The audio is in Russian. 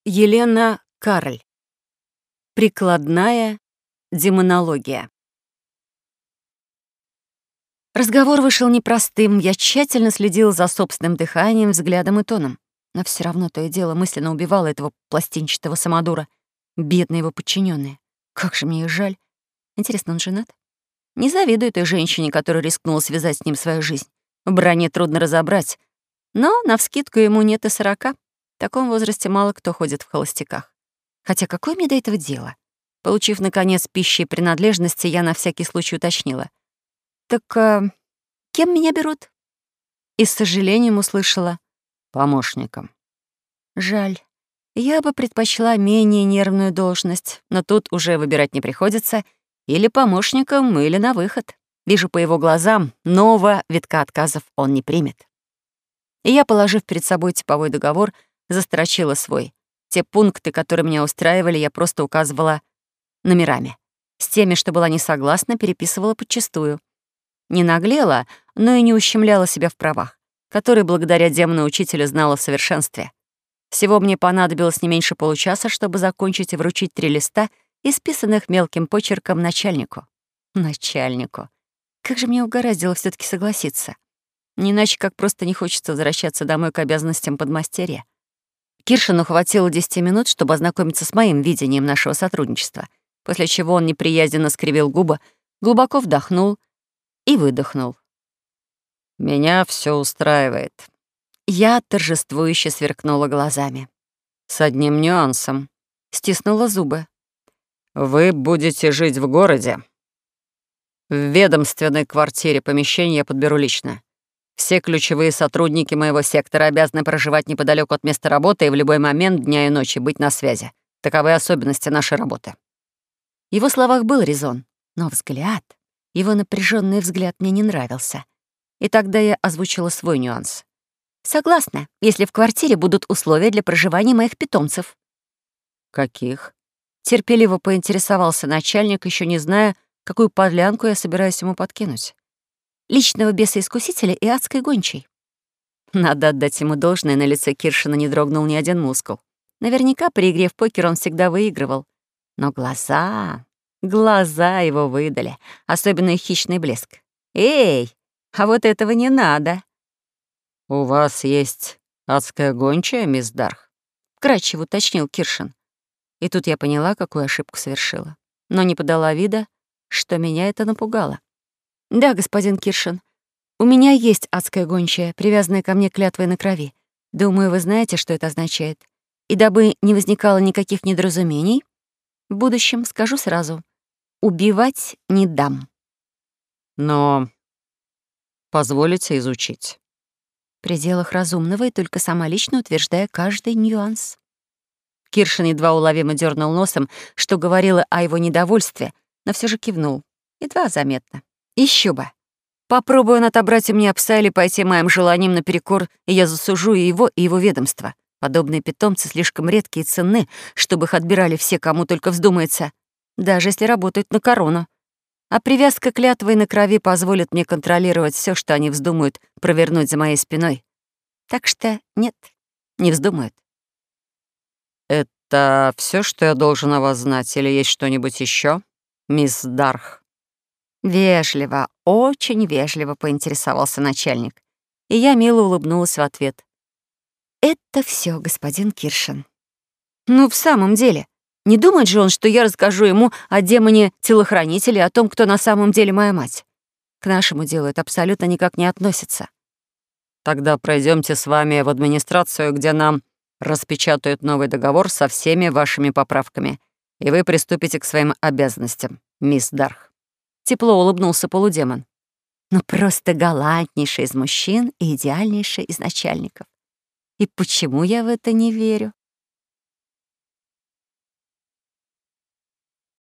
Елена Карль. Прикладная демонология. Разговор вышел непростым. Я тщательно следила за собственным дыханием, взглядом и тоном. Но все равно то и дело мысленно убивала этого пластинчатого самодура. Бедные его подчиненные. Как же мне их жаль. Интересно, он женат? Не завидую той женщине, которая рискнула связать с ним свою жизнь. В броне трудно разобрать. Но навскидку ему нет и 40. В таком возрасте мало кто ходит в холостяках. Хотя какое мне до этого дело? Получив, наконец, пищи и принадлежности, я на всякий случай уточнила. «Так кем меня берут?» И с сожалением услышала. «Помощником». Жаль. Я бы предпочла менее нервную должность, но тут уже выбирать не приходится. Или помощником, или на выход. Вижу по его глазам, нового витка отказов он не примет. И я, положив перед собой типовой договор, застрочила свой. Те пункты, которые меня устраивали, я просто указывала номерами. С теми, что была не согласна, переписывала подчистую. Не наглела, но и не ущемляла себя в правах, которые благодаря демону-учителю знала в совершенстве. Всего мне понадобилось не меньше получаса, чтобы закончить и вручить 3 листа, исписанных мелким почерком начальнику. Начальнику. Как же мне угораздило все таки согласиться. Не иначе, как просто не хочется возвращаться домой к обязанностям подмастерья. Киршину хватило 10 минут, чтобы ознакомиться с моим видением нашего сотрудничества, после чего он неприязненно скривил губы, глубоко вдохнул и выдохнул. «Меня все устраивает». Я торжествующе сверкнула глазами. «С одним нюансом». Стиснула зубы. «Вы будете жить в городе. В ведомственной квартире помещение я подберу лично. Все ключевые сотрудники моего сектора обязаны проживать неподалеку от места работы и в любой момент дня и ночи быть на связи. Таковы особенности нашей работы». В его словах был резон, но взгляд, его напряженный взгляд мне не нравился. И тогда я озвучила свой нюанс. «Согласна, если в квартире будут условия для проживания моих питомцев». «Каких?» Терпеливо поинтересовался начальник, еще не зная, какую подлянку я собираюсь ему подкинуть. «Личного беса-искусителя и адской гончей». Надо отдать ему должное, на лице Киршина не дрогнул ни один мускул. Наверняка при игре в покер он всегда выигрывал. Но глаза его выдали, особенно их хищный блеск. «Эй, а вот этого не надо!» «У вас есть адская гончая, мисс Дарх?» — вкратчиво уточнил Киршин. И тут я поняла, какую ошибку совершила. Но не подала вида, что меня это напугало. «Да, господин Киршин, у меня есть адская гончая, привязанная ко мне клятвой на крови. Думаю, вы знаете, что это означает. И дабы не возникало никаких недоразумений, в будущем скажу сразу — убивать не дам». «Но позволите изучить?» В пределах разумного и только сама лично утверждая каждый нюанс. Киршин едва уловимо дернул носом, что говорило о его недовольстве, но все же кивнул. Едва заметно. Еще бы. Попробую он отобрать у меня пса или пойти моим желанием наперекор, и я засужу и его ведомство. Подобные питомцы слишком редкие и ценны, чтобы их отбирали все, кому только вздумается, даже если работают на корону. А привязка клятвой на крови позволит мне контролировать все, что они вздумают провернуть за моей спиной. Так что нет, не вздумают. «Это все, что я должен о вас знать, или есть что-нибудь еще, мисс Дарх?» Вежливо, очень вежливо поинтересовался начальник, и я мило улыбнулась в ответ. «Это все, господин Киршин». Ну, в самом деле, не думает же он, что я расскажу ему о демоне-телохранителе, о том, кто на самом деле моя мать. К нашему делу это абсолютно никак не относится. «Тогда пройдемте с вами в администрацию, где нам распечатают новый договор со всеми вашими поправками, и вы приступите к своим обязанностям, мисс Дарх». Тепло улыбнулся полудемон. Ну, просто галантнейший из мужчин и идеальнейший из начальников. И почему я в это не верю?